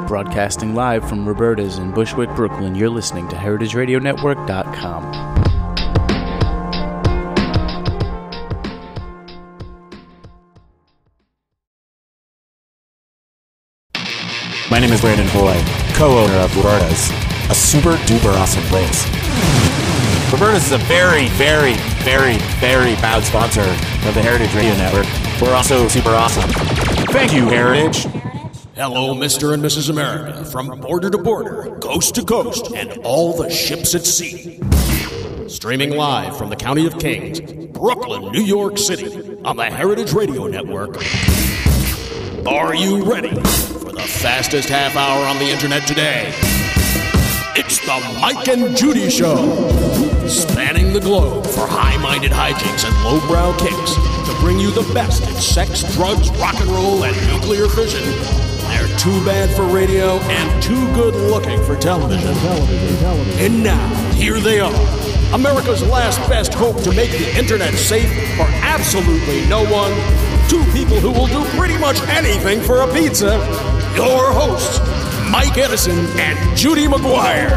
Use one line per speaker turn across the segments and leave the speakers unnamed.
Broadcasting live from Roberta's in Bushwick, Brooklyn, you're listening to HeritageRadioNetwork.com.
My name is Brandon Hoy, co-owner of Roberta's, a super duper awesome place. Roberta's is a very, very, very, very proud sponsor of the Heritage Radio Network. We're also super awesome. Thank you, Heritage.
Hello, Mr. and Mrs. America, from border to border, coast to coast, and all the ships at sea. Streaming live from the County of Kings, Brooklyn, New York City, on the Heritage Radio Network. Are you ready for the fastest half hour on the internet today? It's the Mike and Judy Show, spanning the globe for high-minded hijinks and lowbrow kicks to bring you the best in sex, drugs, rock and roll, and nuclear fission. They're too bad for radio and too good-looking for television. And now, here they are, America's last best hope to make the internet safe for absolutely no one. Two people who will do pretty much anything for a pizza. Your hosts, Mike Edison and Judy McGuire.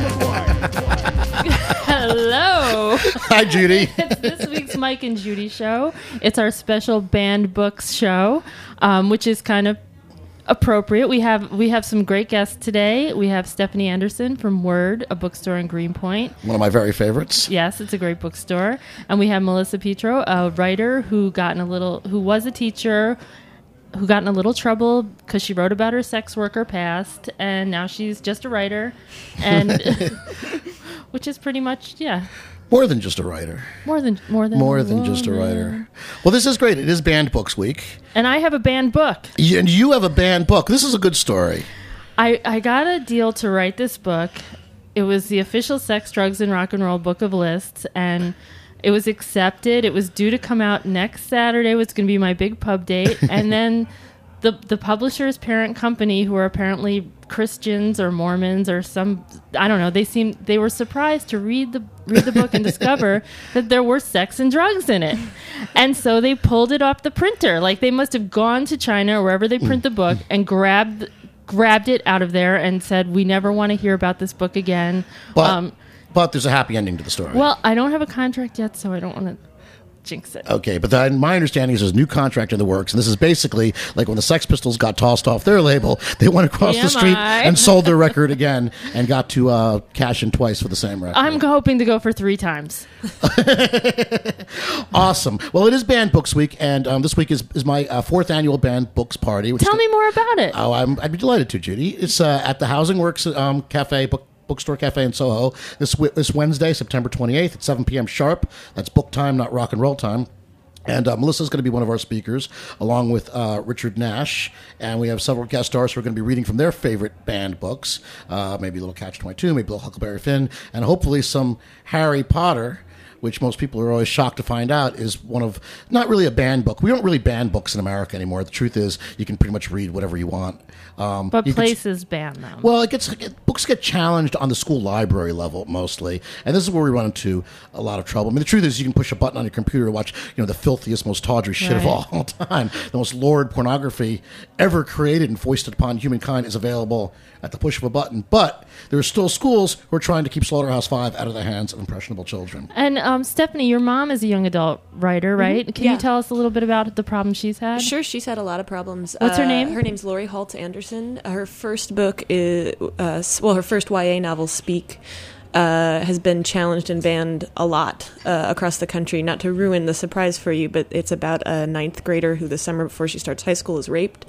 Hello.
Hi, Judy.
It's this week's Mike and Judy show. It's our special banned books show, which is kind of appropriate. We have some great guests today. We have Stephanie Anderson from Word, a bookstore in Greenpoint.
One of my very favorites.
Yes, it's a great bookstore. And we have Melissa Petro, a writer who was a teacher, who got in a little trouble because she wrote about her sex worker past, and now she's just a writer, and which is pretty much, yeah.
More than just a writer.
More than
just a writer. Well, this is great. It is Banned Books Week.
And I have a banned book.
And you have a banned book. This is a good story.
I got a deal to write this book. It was the official Sex, Drugs, and Rock and Roll Book of Lists, and it was accepted. It was due to come out next Saturday. It was going to be my big pub date. And then the publisher's parent company, who are apparently Christians or Mormons or some, I don't know, they were surprised to read the book and discover that there were sex and drugs in it. And so they pulled it off the printer. Like, they must have gone to China or wherever they print the book and grabbed it out of there and said, we never want to hear about this book again.
But there's a happy ending to the story.
Well, I don't have a contract yet, so I don't want to jinx it.
Okay, but my understanding is there's a new contract in the works, and this is basically like when the Sex Pistols got tossed off their label, they went across the street and sold their record again and got to cash in twice for the same record.
I'm hoping to go for 3 times.
Awesome. Well, it is Banned Books Week, and this week is my 4th annual Banned Books Party.
Tell me more about it.
Oh, I'd be delighted to, Judy. It's at the Housing Works Cafe, Bookstore Cafe in Soho this Wednesday, September 28th at 7 p.m. sharp. That's book time, not rock and roll time. And Melissa's going to be one of our speakers, along with Richard Nash. And we have several guest stars who are going to be reading from their favorite banned books. Maybe a little Catch-22, maybe a little Huckleberry Finn, and hopefully some Harry Potter, which most people are always shocked to find out is one of, not really a banned book. We don't really ban books in America anymore. The truth is, you can pretty much read whatever you want.
But places ban them.
Well, books get challenged on the school library level mostly, and this is where we run into a lot of trouble. I mean, the truth is, you can push a button on your computer to watch, the filthiest, most tawdry shit of all time. The most lurid pornography ever created and foisted upon humankind is available at the push of a button. But there are still schools who are trying to keep Slaughterhouse-5 out of the hands of impressionable children.
And Stephanie, your mom is a young adult writer, right? Mm-hmm. Can you tell us a little bit about the problems she's had?
Sure, she's had a lot of problems.
What's her name?
Her name's Lori Holtz Anderson. Her first book is, her first YA novel, Speak, has been challenged and banned a lot across the country. Not to ruin the surprise for you, but it's about a 9th grader who the summer before she starts high school is raped.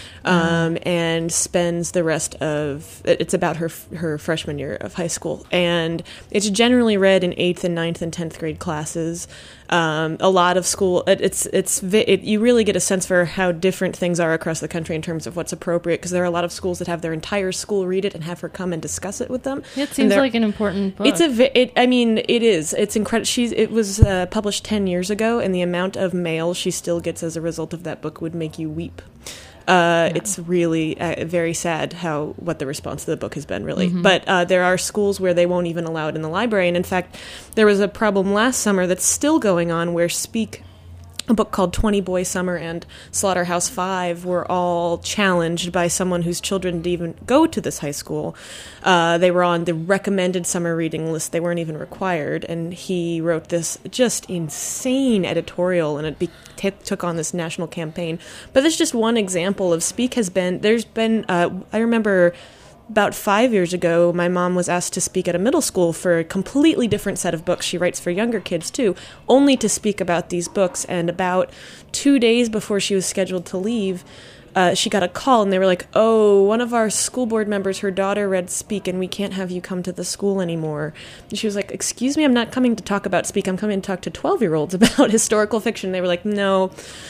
And spends the rest of it's about her freshman year of high school, and it's generally read in 8th and 9th and 10th grade classes. A lot of school you really get a sense for how different things are across the country in terms of what's appropriate, because there are a lot of schools that have their entire school read it and have her come and discuss it with them.
It seems like an important book.
It is. It's incredible. It was published 10 years ago, and the amount of mail she still gets as a result of that book would make you weep. It's really very sad what the response to the book has been, really. Mm-hmm. But there are schools where they won't even allow it in the library. And in fact, there was a problem last summer that's still going on where Speak a book called 20 Boy Summer and Slaughterhouse-Five were all challenged by someone whose children didn't even go to this high school. They were on the recommended summer reading list. They weren't even required. And he wrote this just insane editorial, and it took on this national campaign. But that's just one example of Speak has been, there's been, I remember about 5 years ago, my mom was asked to speak at a middle school for a completely different set of books. She writes for younger kids, too, only to speak about these books. And about 2 days before she was scheduled to leave, she got a call, and they were like, oh, one of our school board members, her daughter read Speak, and we can't have you come to the school anymore. And she was like, excuse me, I'm not coming to talk about Speak. I'm coming to talk to 12-year-olds about historical fiction. They were like, no,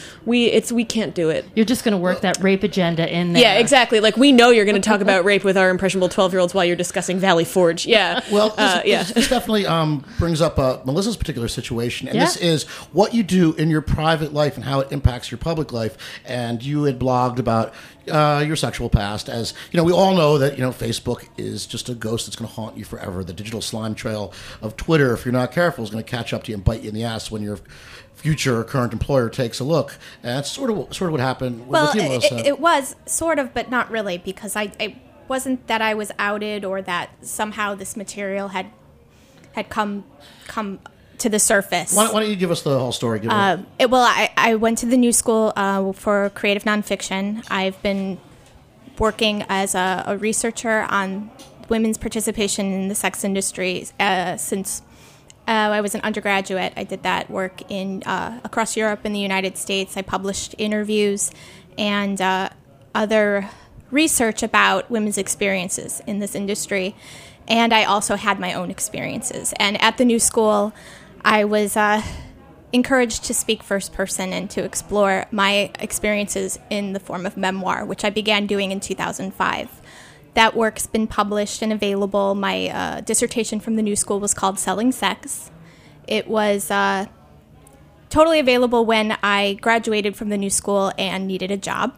we can't do it.
You're just going to work that rape agenda in there.
Yeah, exactly. Like, we know you're going to talk about rape with our impressionable 12-year-olds while you're discussing Valley Forge. Yeah.
Well, this definitely brings up Melissa's particular situation, and this is what you do in your private life and how it impacts your public life. And you had blogged about your sexual past, as you know, we all know that Facebook is just a ghost that's going to haunt you forever. The digital slime trail of Twitter, if you're not careful, is going to catch up to you and bite you in the ass when your future or current employer takes a look. And that's sort of what happened with you, Melissa.
It was sort of, but not really, because I wasn't that I was outed or that somehow this material had come to the surface.
Why don't you give us the whole story?
I went to the New School for creative nonfiction. I've been working as a researcher on women's participation in the sex industry since I was an undergraduate. I did that work in across Europe and the United States. I published interviews and other research about women's experiences in this industry. And I also had my own experiences. And at the New School, I was encouraged to speak first person and to explore my experiences in the form of memoir, which I began doing in 2005. That work's been published and available. My dissertation from the New School was called Selling Sex. It was totally available when I graduated from the New School and needed a job.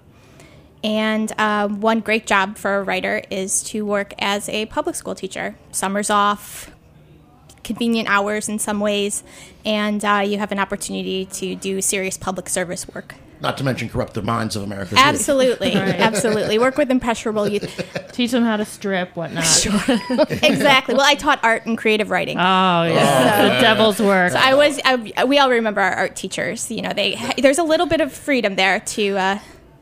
And one great job for a writer is to work as a public school teacher. Summers off, convenient hours in some ways, and you have an opportunity to do serious public service work.
Not to mention corrupt the minds of America's
Absolutely, absolutely. Work with impressionable youth.
Teach them how to strip, whatnot.
Sure. Exactly. Well, I taught art and creative writing.
Oh, yeah. The devil's work.
So we all remember our art teachers. There's a little bit of freedom there to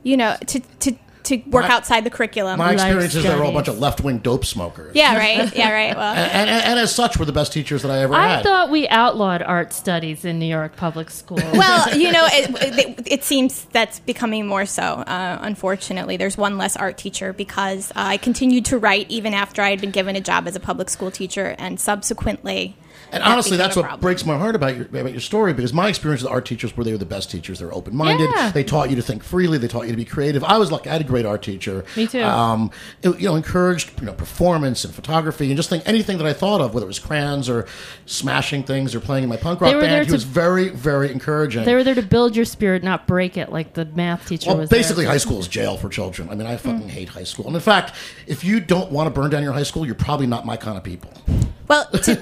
work outside the curriculum.
My experience is they were all a bunch of left-wing dope smokers.
Yeah, right. Well,
and as such, were the best teachers that I ever had.
I thought we outlawed art studies in New York public schools.
Well, it seems that's becoming more so. Unfortunately, there's one less art teacher because I continued to write even after I had been given a job as a public school teacher, and subsequently.
And honestly, that's what breaks my heart about your story, because my experience with art teachers were they were the best teachers. They were open-minded. Yeah. They taught you to think freely. They taught you to be creative. I was lucky. I had a great art teacher.
Me too.
Encouraged performance and photography and just anything that I thought of, whether it was crayons or smashing things or playing in my punk rock band. He was very, very encouraging.
They were there to build your spirit, not break it, like the math teacher was
basically
there.
High school is jail for children. I mean, I fucking hate high school. And in fact, if you don't want to burn down your high school, you're probably not my kind of people.
Well,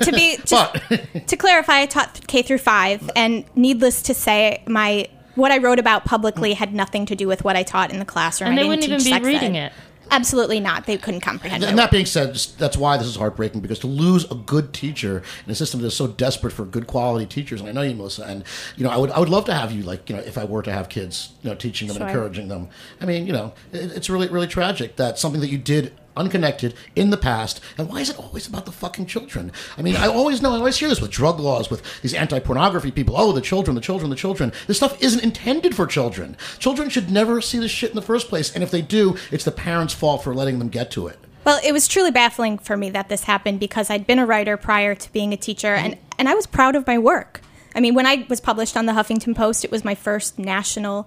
to clarify, I taught K through 5, and needless to say, what I wrote about publicly had nothing to do with what I taught in the classroom.
And they wouldn't even be reading it.
Absolutely not. They couldn't comprehend it.
And that being said, that's why this is heartbreaking, because to lose a good teacher in a system that is so desperate for good quality teachers, and I know you, Melissa, and I would love to have you, if I were to have kids, teaching them and encouraging them. I mean, it's really, really tragic that something that you did unconnected in the past, and why is it always about the fucking children? I mean, I always hear this with drug laws, with these anti-pornography people. Oh, the children. This stuff isn't intended for children. Children should never see this shit in the first place, and if they do, it's the parents' fault for letting them get to it.
Well, it was truly baffling for me that this happened, because I'd been a writer prior to being a teacher, and I was proud of my work. I mean, when I was published on the Huffington Post, it was my first national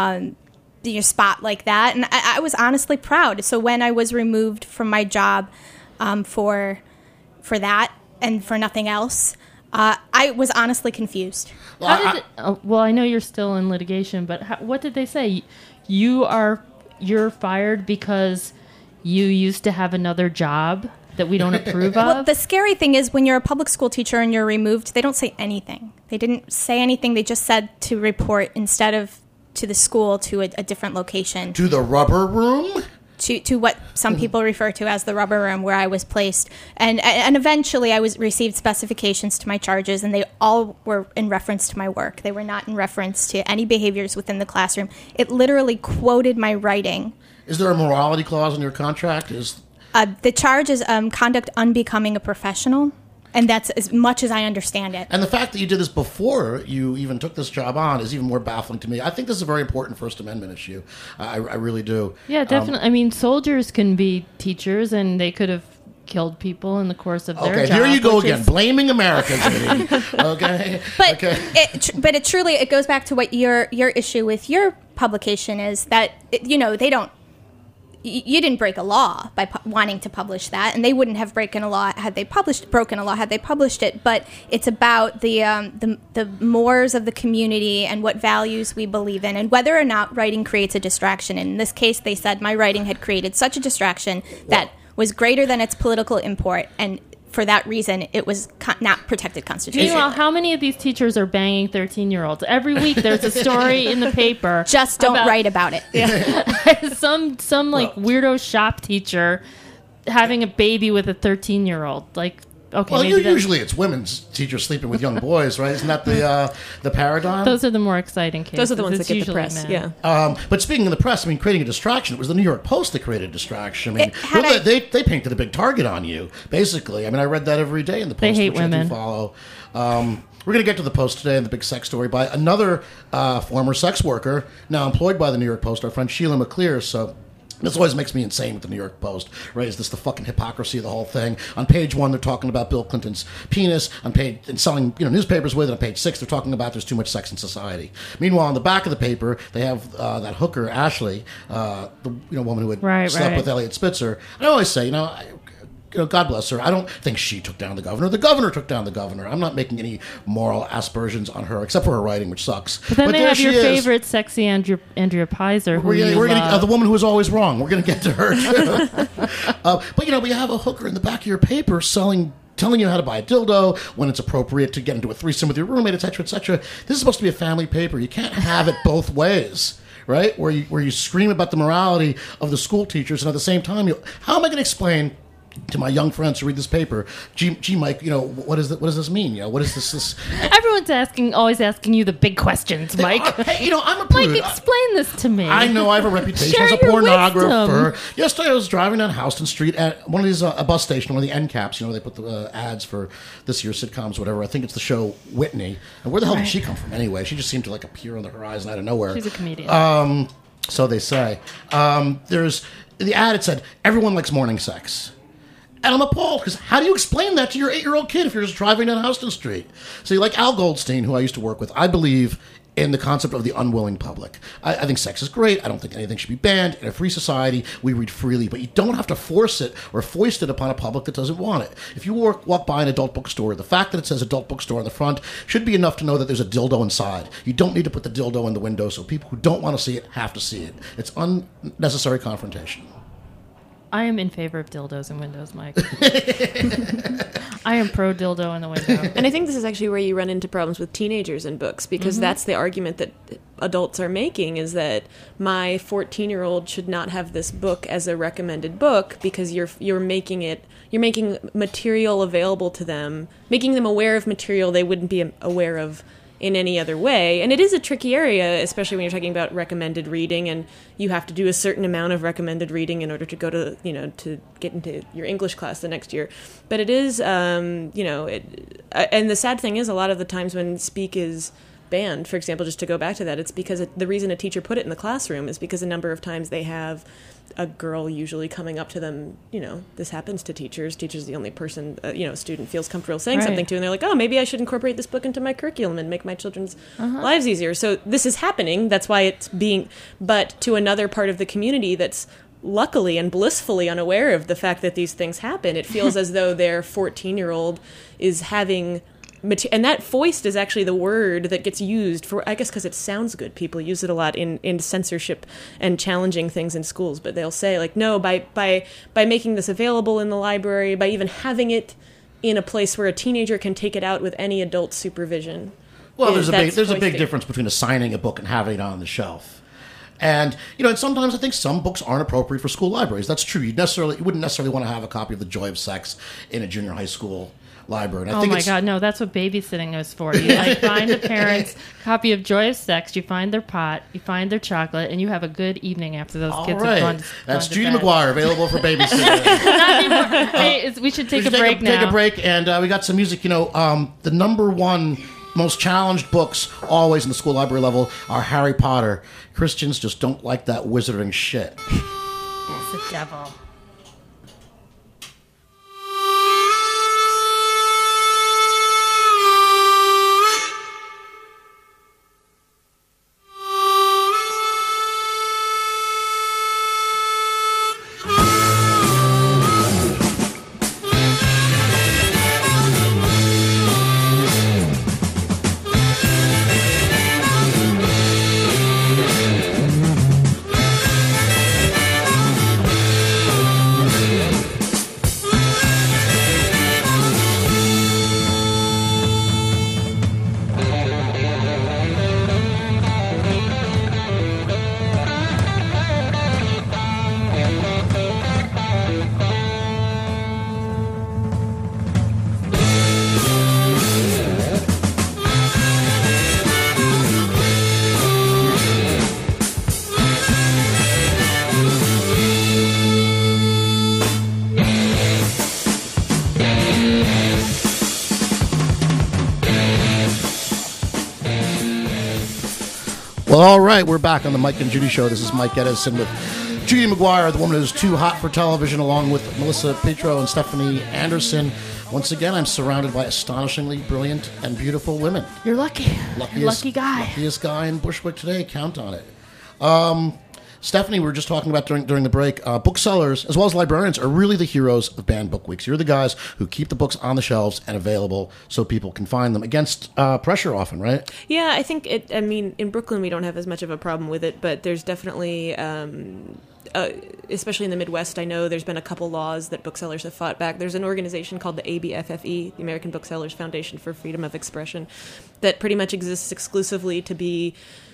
spot like that, and I was honestly proud. So when I was removed from my job for that and for nothing else, I was honestly confused.
Well, I know you're still in litigation, but what did they say? You're fired because you used to have another job? that we don't approve of?
Well, the scary thing is when you're a public school teacher and you're removed, they don't say anything. They didn't say anything. They just said to report instead of to the school to a different location.
To the rubber room?
To what some people refer to as the rubber room where I was placed. And eventually I received specifications to my charges, and they all were in reference to my work. They were not in reference to any behaviors within the classroom. It literally quoted my writing.
Is there a morality clause in your contract?
The charge is conduct unbecoming a professional, and that's as much as I understand it.
And the fact that you did this before you even took this job on is even more baffling to me. I think this is a very important First Amendment issue. I really do.
Yeah, definitely. I mean, soldiers can be teachers, and they could have killed people in the course of their job.
Okay, here you go again, blaming America. Okay,
but it truly goes back to what your issue with your publication is, that they don't. You didn't break a law by wanting to publish that, and they wouldn't have broken a law had they published it. But it's about the mores of the community and what values we believe in, and whether or not writing creates a distraction. And in this case, they said my writing had created such a distraction that was greater than its political import, and for that reason, it was not protected constitutionally.
Meanwhile, how many of these teachers are banging 13-year-olds? Every week there's a story in the paper.
Just don't write about it.
Yeah. some weirdo shop teacher having a baby with a 13-year-old. Like, okay,
well,
maybe
usually it's women's teachers sleeping with young boys, right? Isn't that the paradigm?
Those are the more exciting cases.
Those are the ones that get the press,
men.
yeah.
But speaking of the press, I mean, creating a distraction, it was the New York Post that created a distraction. I mean, they painted a big target on you, basically. I mean, I read that every day in the Post.
They hate
which
women.
I do follow. We're going to get to the Post today and the big sex story by another former sex worker, now employed by the New York Post, our friend Sheila McClear. So this always makes me insane with the New York Post, right? Is this the fucking hypocrisy of the whole thing? On page 1, they're talking about Bill Clinton's penis, and selling newspapers with it. On page 6, they're talking about there's too much sex in society. Meanwhile, on the back of the paper, they have that hooker Ashley, the woman who had slept with Elliot Spitzer. I always say, God bless her. I don't think she took down the governor. The governor took down the governor. I'm not making any moral aspersions on her, except for her writing, which sucks.
But then they have your favorite sexy Andrea Pizer, who
we're gonna the woman who was always wrong. We're going to get to her, too. But, we have a hooker in the back of your paper telling you how to buy a dildo, when it's appropriate to get into a threesome with your roommate, etc., etc. This is supposed to be a family paper. You can't have it both ways. Right? Where you scream about the morality of the school teachers, and at the same time, how am I going to explain to my young friends who read this paper, gee, Mike, what does this mean? What is this?
Everyone's always asking you the big questions, Mike.
Hey, I'm a prude.
Mike, explain this to me.
I know I have a reputation as a pornographer. Yesterday I was driving down Houston Street at one of these, a bus station, one of the end caps. They put the ads for this year's sitcoms, whatever. I think it's the show Whitney. And where the hell did she come from anyway? She just seemed to appear on the horizon out of nowhere.
She's a comedian.
So they say. There's the ad. It said, "Everyone likes morning sex." And I'm appalled, because how do you explain that to your 8-year-old kid if you're just driving down Houston Street? See, like Al Goldstein, who I used to work with, I believe in the concept of the unwilling public. I think sex is great. I don't think anything should be banned. In a free society, we read freely, but you don't have to force it or foist it upon a public that doesn't want it. If you walk by an adult bookstore, the fact that it says adult bookstore on the front should be enough to know that there's a dildo inside. You don't need to put the dildo in the window so people who don't want to see it have to see it. It's unnecessary confrontation.
I am in favor of dildos in windows, Mike. I am pro dildo in the window.
And I think this is actually where you run into problems with teenagers in books, because that's the argument that adults are making, is that my 14-year-old should not have this book as a recommended book because you're making material available to them, making them aware of material they wouldn't be aware of in any other way. And it is a tricky area, especially when you're talking about recommended reading, and you have to do a certain amount of recommended reading in order to go to, to get into your English class the next year. But it is, and the sad thing is, a lot of the times when Speak is banned, for example, just to go back to that, it's because the reason a teacher put it in the classroom is because a number of times they have a girl usually coming up to them, this happens to teachers. Teacher's the only person, a student feels comfortable saying something to, and they're like, oh, maybe I should incorporate this book into my curriculum and make my children's lives easier. So this is happening. That's why it's being, but to another part of the community that's luckily and blissfully unaware of the fact that these things happen, it feels as though their 14-year-old is having and that foist is actually the word that gets used for, I guess because it sounds good. People use it a lot in censorship and challenging things in schools. But they'll say, like, no, by making this available in the library, by even having it in a place where a teenager can take it out with any adult supervision.
Well, there's a big difference between assigning a book and having it on the shelf. And, and sometimes I think some books aren't appropriate for school libraries. That's true. You wouldn't necessarily want to have a copy of The Joy of Sex in a junior high school library. And I think
God, no, that's what babysitting is for. You find the parents' copy of Joy of Sex, you find their pot, you find their chocolate, and you have a good evening after those kids have gone to
That's Judy McGuire, available for babysitting.
Not anymore. Hey, we should take a break now.
Take a break, and we got some music. The number one most challenged books always in the school library level are Harry Potter. Christians just don't like that wizarding shit.
It's the devil.
Well, all right, we're back on the Mike and Judy Show. This is Mike Edison with Judy McGuire, the woman who's too hot for television, along with Melissa Petro and Stephanie Anderson. Once again, I'm surrounded by astonishingly brilliant and beautiful women.
You're lucky. Lucky guy.
Luckiest guy in Bushwick today. Count on it. Stephanie, we were just talking about during the break, booksellers, as well as librarians, are really the heroes of banned book weeks. You're the guys who keep the books on the shelves and available so people can find them against pressure often, right?
Yeah, I think in Brooklyn we don't have as much of a problem with it, but there's definitely, especially in the Midwest, I know there's been a couple laws that booksellers have fought back. There's an organization called the ABFFE, the American Booksellers Foundation for Freedom of Expression, that pretty much exists exclusively to be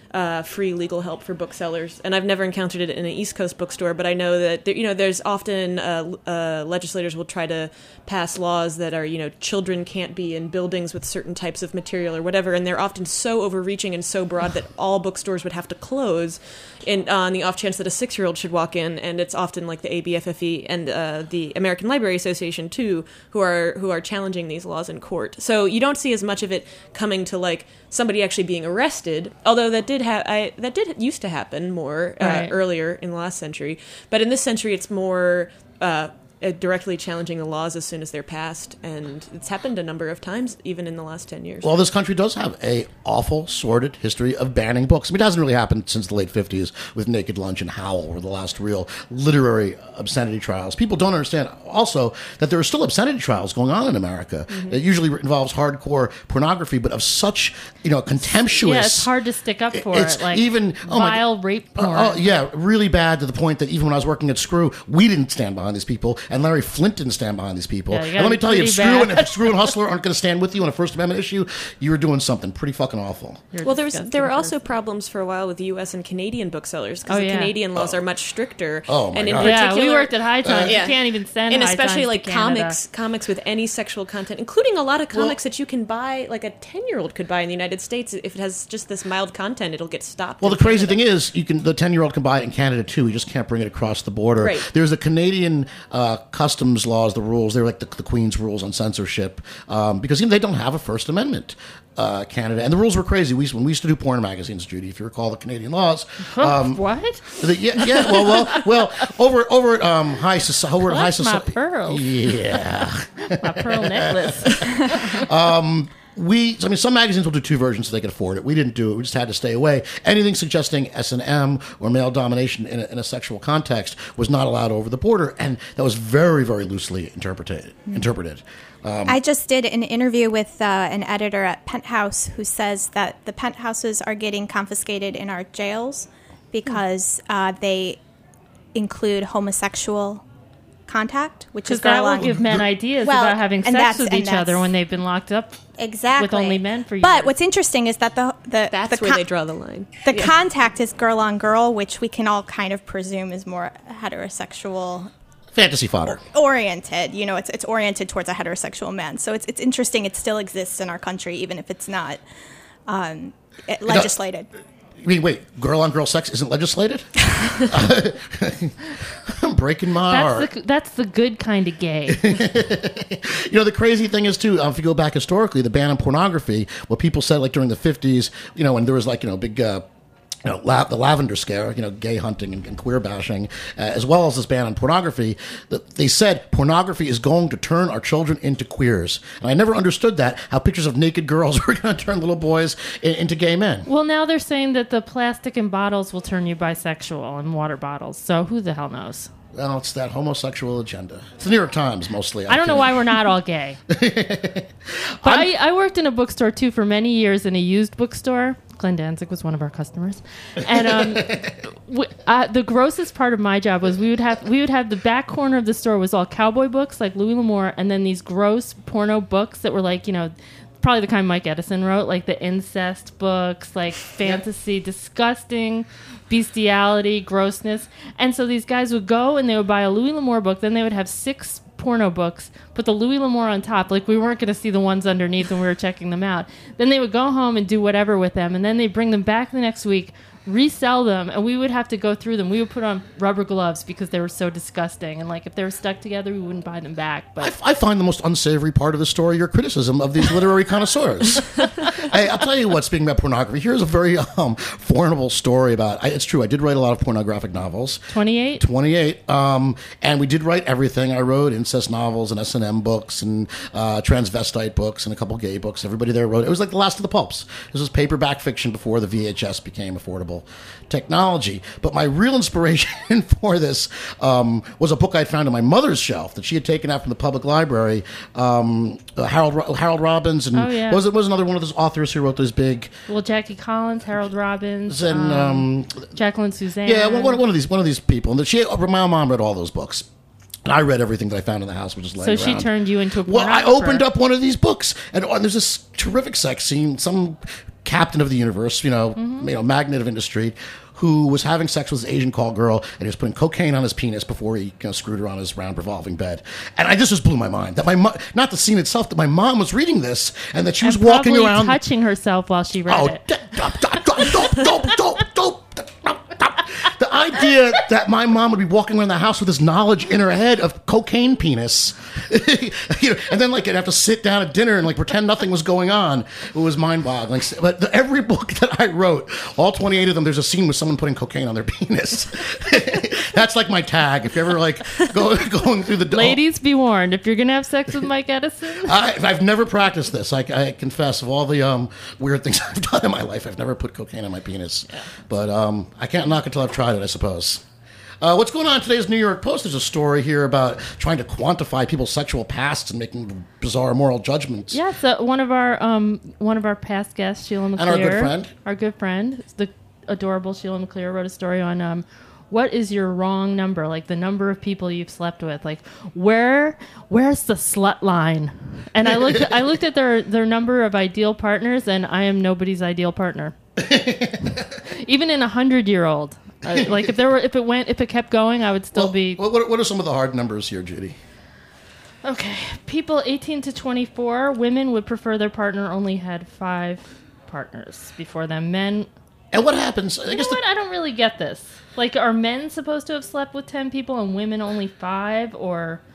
free legal help for booksellers, and I've never encountered it in an East Coast bookstore, but I know that there's often legislators will try to pass laws that are children can't be in buildings with certain types of material or whatever, and they're often so overreaching and so broad that all bookstores would have to close on the off chance that a 6-year-old should walk in, and it's often like the ABFFE and the American Library Association too who are challenging these laws in court. So you don't see as much of it coming to like somebody actually being arrested, although that did used to happen more earlier in the last century. But in this century, it's more directly challenging the laws as soon as they're passed, and it's happened a number of times, even in the last 10 years.
Well, this country does have a awful, sordid history of banning books. I mean, it hasn't really happened since the late 50s with Naked Lunch and Howl were the last real literary obscenity trials. People don't understand also that there are still obscenity trials going on in America. Mm-hmm. It usually involves hardcore pornography, but of such, contemptuous...
Yeah, it's hard to stick up for
it.
Like
even
vile rape porn.
Yeah, really bad to the point that even when I was working at Screw, we didn't stand behind these people, and Larry Flint didn't stand behind these people.
Yeah,
and let me tell you, if Screw and Hustler aren't going to stand with you on a First Amendment issue, you're doing something pretty fucking awful.
There were also problems for a while with U.S. and Canadian booksellers, because the Canadian laws are much stricter.
Oh, my
and
God.
in particular,
we worked at High Times. You can't even send
and
High
especially
Times
like
to Canada.
comics with any sexual content, including a lot of comics that you can buy, like a 10-year-old could buy in the United States. If it has just this mild content, it'll get stopped.
Well, the crazy thing is, the 10-year-old can buy it in Canada too. You just can't bring it across the border.
Right.
There's a Canadian customs laws, the rules. They're like the Queen's rules on censorship, because they don't have a First Amendment. Canada, and the rules were crazy. When we used to do porn magazines, Judy, if you recall the Canadian laws.
What?
Well, over at High Society.
My pearls.
Yeah,
my pearl necklace.
some magazines will do 2 versions so they can afford it. We didn't do it. We just had to stay away. Anything suggesting S&M or male domination in a sexual context was not allowed over the border, and that was very, very loosely interpreted.
I just did an interview with an editor at Penthouse who says that the penthouses are getting confiscated in our jails because they include homosexual contact, which is
that will give men ideas about having sex with each other when they've been locked up with only men for years.
But what's interesting is that
that's where they draw the line.
The contact is girl on girl, which we can all kind of presume is more heterosexual.
Fantasy fodder.
Oriented. It's oriented towards a heterosexual man. So it's interesting it still exists in our country, even if it's not legislated.
I mean, wait, girl-on-girl sex isn't legislated? I'm breaking my heart.
That's the good kind of gay.
The crazy thing is, too, if you go back historically, the ban on pornography, what people said, like, during the 50s, when there was, like, big... the lavender scare, gay hunting and queer bashing, as well as this ban on pornography, they said pornography is going to turn our children into queers. And I never understood that, how pictures of naked girls were going to turn little boys into gay men.
Well, now they're saying that the plastic in bottles will turn you bisexual in water bottles. So who the hell knows?
Well, it's that homosexual agenda. It's the New York Times, mostly.
I don't know why we're not all gay. But I worked in a bookstore, too, for many years in a used bookstore. Glenn Danzig was one of our customers. And the grossest part of my job was we would have the back corner of the store was all cowboy books, like Louis L'Amour, and then these gross porno books that were like, probably the kind Mike Edison wrote, like the incest books, like fantasy, disgusting bestiality, grossness. And so these guys would go and they would buy a Louis L'Amour book, then they would have 6 porno books, put the Louis L'Amour on top, like we weren't going to see the ones underneath when we were checking them out. Then they would go home and do whatever with them, and then they'd bring them back the next week, resell them, and we would have to go through them. We would put on rubber gloves because they were so disgusting, and like if they were stuck together, we wouldn't buy them back. But
I find the most unsavory part of the story your criticism of these literary connoisseurs. Hey, I'll tell you what, speaking about pornography, here's a very formidable story about, it's true, I did write a lot of pornographic novels.
28?
And we did write everything. I wrote incest novels and S&M books and transvestite books and a couple gay books. Everybody there wrote, it was like the last of the pulps. This was paperback fiction before the VHS became affordable technology. But my real inspiration for this was a book I'd found on my mother's shelf that she had taken out from the public library. Harold Robbins and was another one of those authors who wrote those big.
Well, Jackie Collins, Harold Robbins,
and
Jacqueline Suzanne.
Yeah, one of these people. And my mom read all those books. And I read everything that I found in the house, which is laying around.
So she turned you into a pornographer.
Well, I opened up one of these books, and there's this terrific sex scene. Some captain of the universe, magnate of industry, who was having sex with his Asian call girl, and he was putting cocaine on his penis before he screwed her on his round revolving bed. And I just blew my mind that not the scene itself, that my mom was reading this, and that she was walking around
touching herself while she read it.
The idea that my mom would be walking around the house with this knowledge in her head of cocaine penis, and then I'd have to sit down at dinner and pretend nothing was going on. It was mind-boggling. But every book that I wrote, all 28 of them, there's a scene with someone putting cocaine on their penis. That's like my tag. If you ever going through the
ladies, be warned. If you're gonna have sex with Mike Edison,
I've never practiced this. I confess, of all the weird things I've done in my life, I've never put cocaine on my penis. Yeah. But I can't knock it till I've tried it, I suppose. What's going on in today's New York Post? There's a story here about trying to quantify people's sexual pasts and making bizarre moral judgments.
Yeah, so one of our past guests, Sheila McClear,
and our good friend,
the adorable Sheila McClear, wrote a story on what is your wrong number, like the number of people you've slept with, like where's the slut line? And I looked at their number of ideal partners, and I am nobody's ideal partner. Even in 100-year-old. Like if it kept going, I would still be.
What are some of the hard numbers here, Judy?
Okay, people 18 to 24, women would prefer their partner only had 5 partners before them. Men.
And what happens?
I don't really get this. Like, are men supposed to have slept with 10 people and women only 5, or?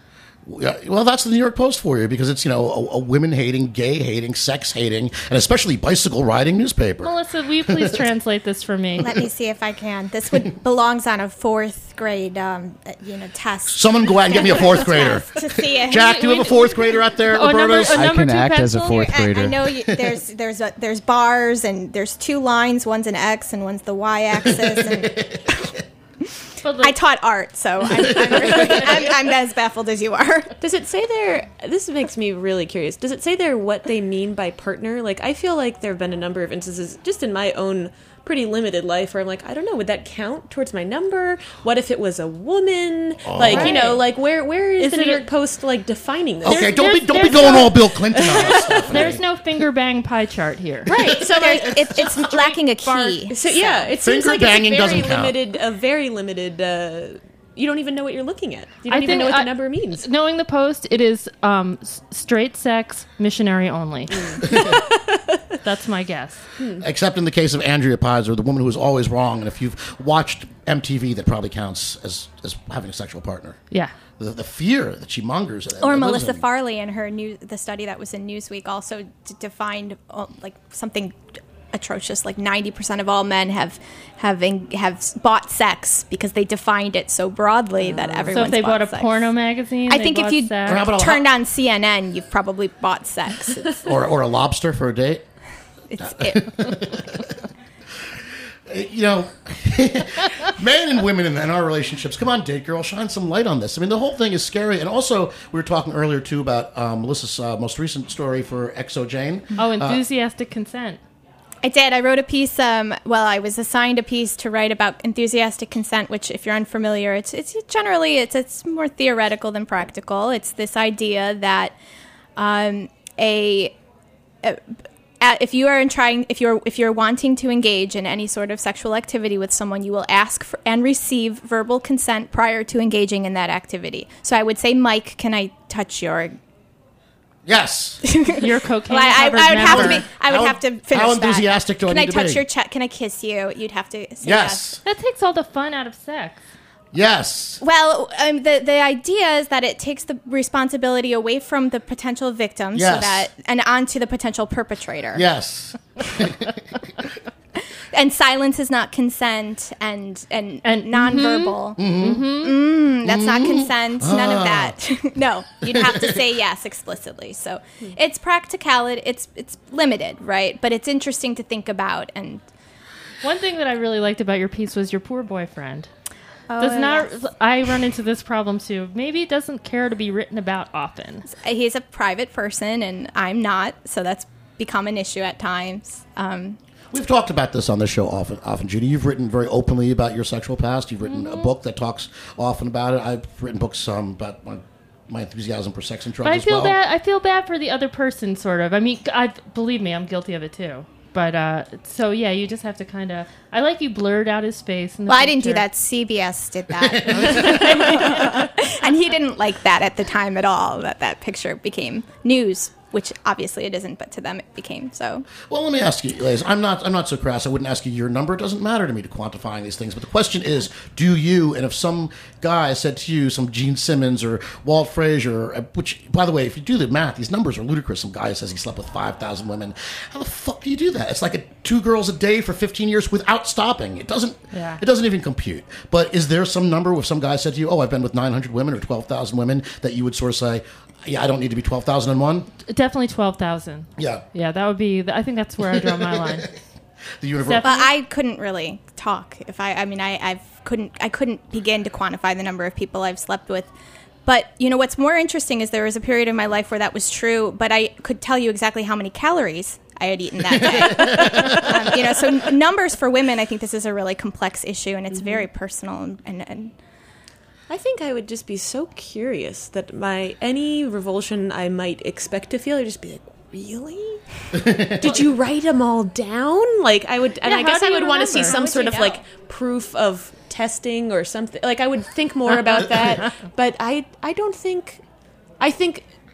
Yeah, well, that's the New York Post for you because it's, a women-hating, gay-hating, sex-hating, and especially bicycle-riding newspaper.
Melissa, will you please translate this for me?
Let me see if I can. This belongs on a fourth grade, test.
Someone go out and get me a fourth grader.
To see it.
Jack, do you have a fourth grader out there,
Oh,
Roberto's?
a
I
number
can
two
act as a
pencil?
fourth grader.
I know there's bars and there's two lines. One's an X and one's the Y axis. And
But
I taught art, so I'm as baffled as you are.
Does it say there? This makes me really curious. Does it say there what they mean by partner? Like, I feel like there have been a number of instances just in my own pretty limited life where I'm like, I don't know, would that count towards my number? What if it was a woman? Like,
Right.
where is the
it
New
a-
York Post like defining this?
Okay, don't be
there's
going
no-
all Bill Clinton on us, Stephanie.
There's no finger bang pie chart here.
Right. So like,
It's lacking a key.
so yeah, it seems
Finger
like
banging
it's
doesn't count.
a very limited. You don't even know what you're looking at. You
I
don't even
think
know what the
I-
number means.
Knowing the Post, it is straight sex, missionary only. That's my guess.
Except in the case of Andrea Pizer, the woman who is always wrong. And if you've watched MTV, that probably counts as having a sexual partner.
Yeah.
The fear that she mongers.
Or Melissa Farley in her the study that was in Newsweek also defined like something atrocious. Like 90% of all men have bought sex because they defined it so broadly that
So
everyone's
if they bought a
sex.
porno magazine,
I
they
think if
bought
you
sex.
How about a
turned on CNN, you've probably bought sex.
or a lobster for a date. Men and women in our relationships. Come on, date girl, shine some light on this. I mean, the whole thing is scary. And also, we were talking earlier too about Melissa's most recent story for XO Jane.
Oh, enthusiastic consent.
I did. I wrote a piece. I was assigned a piece to write about enthusiastic consent, which, if you're unfamiliar, it's generally it's more theoretical than practical. It's this idea that if you're wanting to engage in any sort of sexual activity with someone, you will ask for and receive verbal consent prior to engaging in that activity. So I would say, Mike, can I touch your?
Yes.
Your cocaine.
Well, I would have to be. I would
How-
have to finish.
how
that.
enthusiastic do I
Can
need
I
to
touch
be?
your chest? Can I kiss you? You'd have to say
Yes.
That takes all the fun out of sex.
Yes.
Well, the idea is that it takes the responsibility away from the potential victim,
Yes.
and onto the potential perpetrator.
Yes.
And silence is not consent, and nonverbal. That's not consent. None of that. No, you'd have to say yes explicitly. So it's practicality. It's limited, right? But it's interesting to think about. And
One thing that I really liked about your piece was your poor boyfriend.
yes.
I run into this problem too. Maybe it doesn't care to be written about often.
He's a private person, and I'm not. So that's become an issue at times.
We've talked about this on the show often, Judy. You've written very openly about your sexual past. You've written a book that talks often about it. I've written books about my enthusiasm for sex and drugs
But
as well.
I feel bad for the other person, sort of. I mean, believe me, I'm guilty of it too. But so yeah, you just have to kind of. I like you blurred out his face. In the
Well, I didn't do
picture.
that. CBS did that. And he didn't like that at the time at all, that picture became news, which obviously it isn't, but to them it became so.
Well, let me ask you, Liz. I'm not so crass. I wouldn't ask you your number. It doesn't matter to me to quantifying these things. But the question is, do you? And if some guy said to you, some Gene Simmons or Walt Frazier, which, by the way, if you do the math, these numbers are ludicrous. Some guy says he slept with 5,000 women. How the fuck do you do that? It's like 2 girls a day for 15 years without stopping. It doesn't even compute. But is there some number where some guy said to you, oh, I've been with 900 women or 12,000 women, that you would sort of say, yeah, I don't need to be 12,001?
Definitely 12,000.
Yeah.
Yeah, that would be. I think that's where I draw my line.
The universe.
Steph-
But I couldn't really talk. I couldn't begin to quantify the number of people I've slept with. But what's more interesting is there was a period in my life where that was true, but I could tell you exactly how many calories I had eaten that day. So numbers for women, I think this is a really complex issue, and it's very personal. And
I think I would just be so curious that any revulsion I might expect to feel, I'd just be like, really? Did you write them all down? Like I would, and I guess I would want to see some sort of like proof of testing or something. Like I would think more about that, but I don't think. I think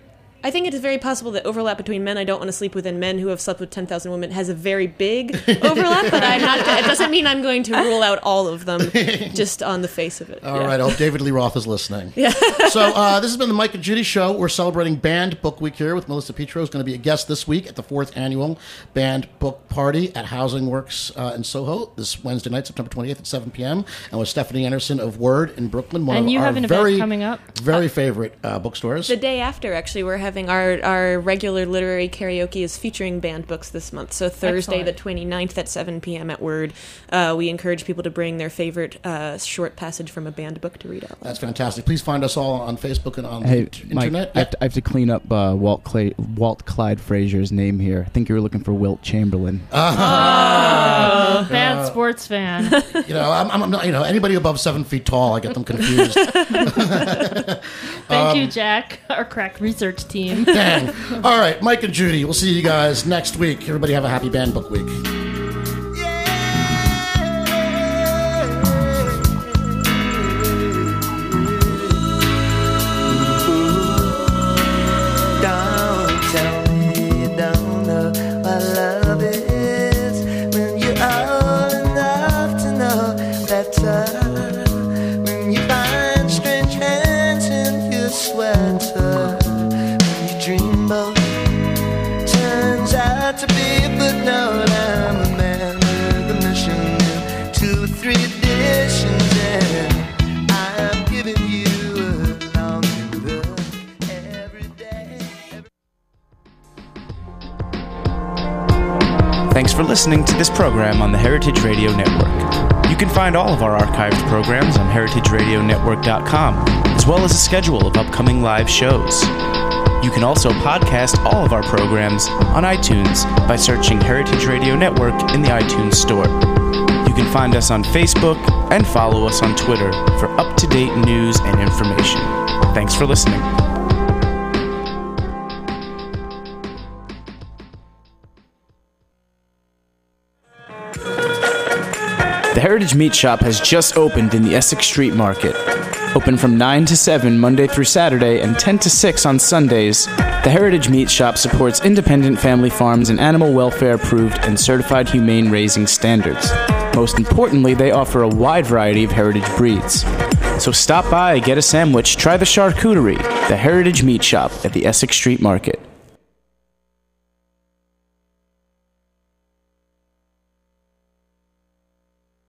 I think it is very possible that overlap between men I don't want to sleep with and men who have slept with 10,000 women has a very big overlap, but it doesn't mean I'm going to rule out all of them just on the face of it.
All right, I hope David Lee Roth is listening. Yeah. So this has been the Mike and Judy Show. We're celebrating Banned Book Week here with Melissa Petro, who's going to be a guest this week at the 4th Annual Banned Book Party at Housing Works in Soho this Wednesday night, September 28th at 7 p.m. And with Stephanie Anderson of Word in Brooklyn, one
and
of
you
our
have an event coming up.
very favorite bookstores.
The day after, actually, we're having our regular literary karaoke is featuring banned books this month. So Thursday,
Excellent.
the 29th at 7 p.m. at Word, we encourage people to bring their favorite short passage from a banned book to read out loud.
That's fantastic. Please find us all on Facebook and on the
Mike,
internet.
I have to clean up Walt Clyde Frazier's name here. I think you were looking for Wilt Chamberlain.
Bad sports fan.
I'm not, anybody above 7 feet tall, I get them confused.
Thank you, Jack, our crack research team.
Dang. All right, Mike and Judy, we'll see you guys next week. Everybody have a happy Banned Book Week.
Don't tell me you don't know what love is when you're old enough to know better. When you find strange hands in your sweater, when your dreamboat turns out to be a footnote. I'm a man with a mission, 2 or 3 editions, and I'm giving you a longing look every day.
Thanks for listening to this program on the Heritage Radio Network. You can find all of our archived programs on heritageradionetwork.com, as well as a schedule of upcoming live shows. You can also podcast all of our programs on iTunes by searching Heritage Radio Network in the iTunes Store. You can find us on Facebook and follow us on Twitter for up-to-date news and information. Thanks for listening. The Heritage Meat Shop has just opened in the Essex Street Market. Open from 9 to 7 Monday through Saturday and 10 to 6 on Sundays, the Heritage Meat Shop supports independent family farms and animal welfare approved and certified humane raising standards. Most importantly, they offer a wide variety of heritage breeds. So stop by, get a sandwich, try the charcuterie, the Heritage Meat Shop at the Essex Street Market.